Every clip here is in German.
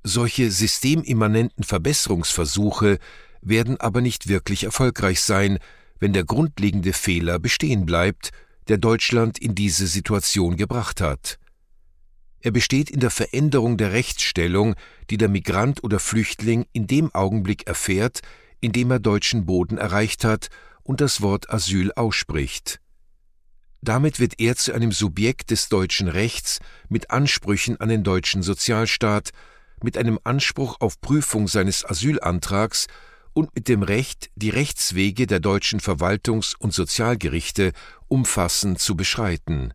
Solche systemimmanenten Verbesserungsversuche werden aber nicht wirklich erfolgreich sein, wenn der grundlegende Fehler bestehen bleibt, der Deutschland in diese Situation gebracht hat. Er besteht in der Veränderung der Rechtsstellung, die der Migrant oder Flüchtling in dem Augenblick erfährt, in dem er deutschen Boden erreicht hat und das Wort Asyl ausspricht. Damit wird er zu einem Subjekt des deutschen Rechts mit Ansprüchen an den deutschen Sozialstaat, mit einem Anspruch auf Prüfung seines Asylantrags und mit dem Recht, die Rechtswege der deutschen Verwaltungs- und Sozialgerichte umfassend zu beschreiten.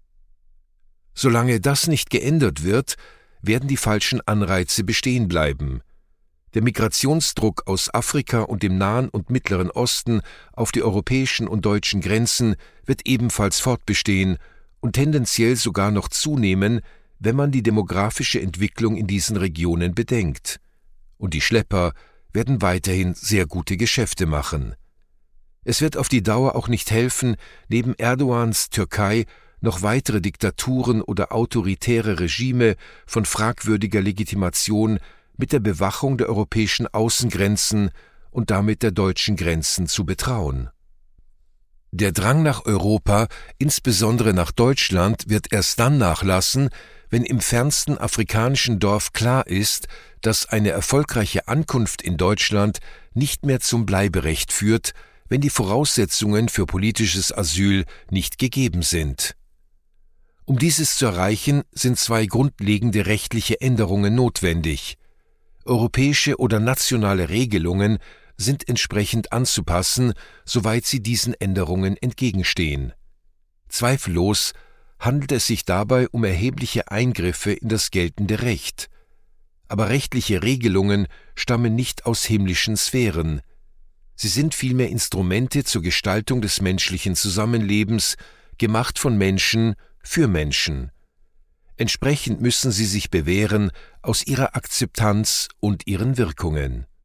Solange das nicht geändert wird, werden die falschen Anreize bestehen bleiben. Der Migrationsdruck aus Afrika und dem Nahen und Mittleren Osten auf die europäischen und deutschen Grenzen wird ebenfalls fortbestehen und tendenziell sogar noch zunehmen, wenn man die demografische Entwicklung in diesen Regionen bedenkt. Und die Schlepper werden weiterhin sehr gute Geschäfte machen. Es wird auf die Dauer auch nicht helfen, neben Erdogans Türkei noch weitere Diktaturen oder autoritäre Regime von fragwürdiger Legitimation mit der Bewachung der europäischen Außengrenzen und damit der deutschen Grenzen zu betrauen. Der Drang nach Europa, insbesondere nach Deutschland, wird erst dann nachlassen, wenn im fernsten afrikanischen Dorf klar ist, dass eine erfolgreiche Ankunft in Deutschland nicht mehr zum Bleiberecht führt, wenn die Voraussetzungen für politisches Asyl nicht gegeben sind. Um dieses zu erreichen, sind zwei grundlegende rechtliche Änderungen notwendig. Europäische oder nationale Regelungen sind entsprechend anzupassen, soweit sie diesen Änderungen entgegenstehen. Zweifellos handelt es sich dabei um erhebliche Eingriffe in das geltende Recht. Aber rechtliche Regelungen stammen nicht aus himmlischen Sphären. Sie sind vielmehr Instrumente zur Gestaltung des menschlichen Zusammenlebens, gemacht von Menschen für Menschen. Entsprechend müssen sie sich bewähren aus ihrer Akzeptanz und ihren Wirkungen.